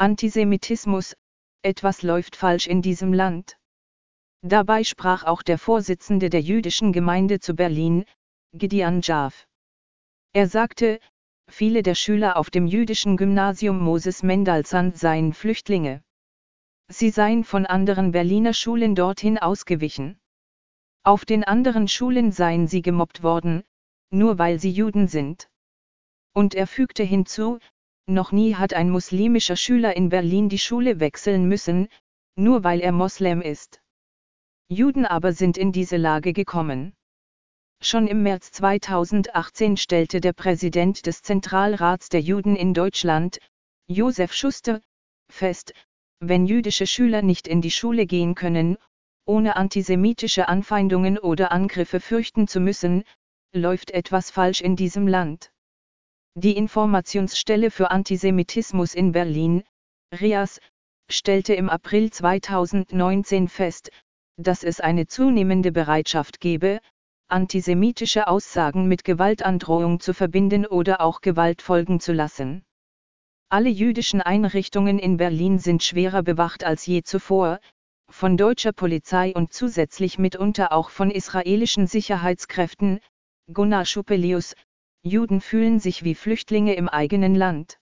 Antisemitismus, etwas läuft falsch in diesem Land. Dabei sprach auch der Vorsitzende der jüdischen Gemeinde zu Berlin, Gideon Jaff. Er sagte, viele der Schüler auf dem jüdischen Gymnasium Moses Mendelssohn seien Flüchtlinge. Sie seien von anderen Berliner Schulen dorthin ausgewichen. Auf den anderen Schulen seien sie gemobbt worden, nur weil sie Juden sind. Und er fügte hinzu, noch nie hat ein muslimischer Schüler in Berlin die Schule wechseln müssen, nur weil er Moslem ist. Juden aber sind in diese Lage gekommen. Schon im März 2018 stellte der Präsident des Zentralrats der Juden in Deutschland, Josef Schuster, fest, wenn jüdische Schüler nicht in die Schule gehen können, ohne antisemitische Anfeindungen oder Angriffe fürchten zu müssen, läuft etwas falsch in diesem Land. Die Informationsstelle für Antisemitismus in Berlin, RIAS, stellte im April 2019 fest, dass es eine zunehmende Bereitschaft gebe, antisemitische Aussagen mit Gewaltandrohung zu verbinden oder auch Gewalt folgen zu lassen. Alle jüdischen Einrichtungen in Berlin sind schwerer bewacht als je zuvor, von deutscher Polizei und zusätzlich mitunter auch von israelischen Sicherheitskräften. Gunnar Schupelius: Juden fühlen sich wie Flüchtlinge im eigenen Land.